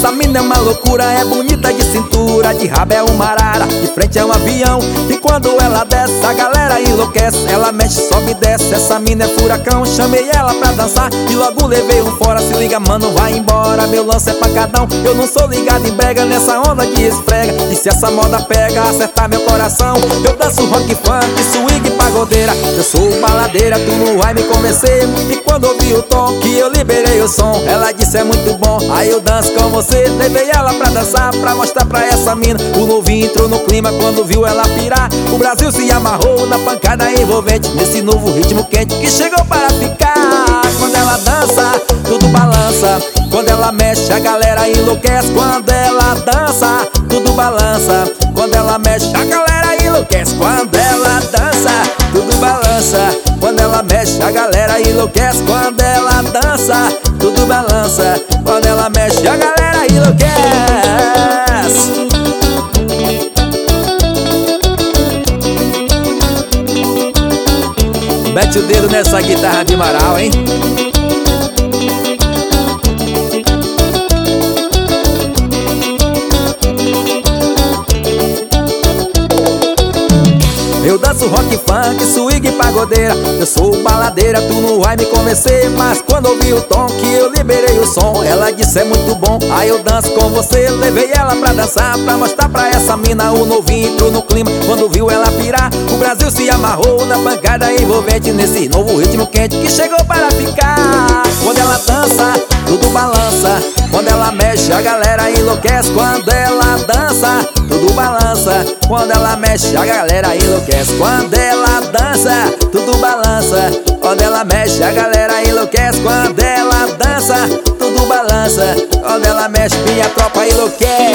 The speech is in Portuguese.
Essa mina é uma loucura, é bonita de cintura, de rabo é uma arara, de frente é um avião. E quando ela desce, a galera enlouquece. Ela mexe, sobe e desce, essa mina é furacão. Chamei ela pra dançar e logo levei um fora. Se liga, mano, vai embora, meu lance é pancadão. Eu não sou ligado em brega, nessa onda de esfrega. E se essa moda pega, acertar meu coração, eu danço rock, funk, swing, pagodeira. Eu sou baladeira, tu não vai me convencer. E quando ouvi o tom, que eu liberei o som, ela disse é muito bom, aí eu danço com você. Levei ela pra dançar, pra mostrar pra essa mina. O novinho entrou no clima quando viu ela pirar. O Brasil se amarrou na pancada envolvente, nesse novo ritmo quente que chegou para ficar. Quando ela dança, tudo balança. Quando ela mexe, a galera enlouquece. Quando ela dança, tudo balança. Quando ela mexe, a galera enlouquece. Quando ela dança, tudo balança. Quando ela mexe, a galera enlouquece. Quando ela dança, tudo balança. Quando ela mexe, a galera enlouquece. Mete o dedo nessa guitarra de Amaral, hein? Eu danço rock, funk, swing, pagodeira. Eu sou baladeira, tu não vai me convencer. Mas quando ouvi o tom, que eu liberei o som, ela disse é muito bom, aí eu danço com você. Levei ela pra dançar, pra mostrar pra essa mina. O novinho entrou no clima quando viu ela pirar. O Brasil se amarrou na pancada envolvente, nesse novo ritmo quente que chegou para ficar. Quando ela dança, tudo balança. Quando ela mexe, a galera enlouquece. Quando ela dança, tudo balança. Quando ela mexe, a galera enlouquece. Quando ela dança, tudo balança. Quando ela mexe, a galera enlouquece. Quando ela dança, tudo balança. Quando ela mexe, minha tropa enlouquece.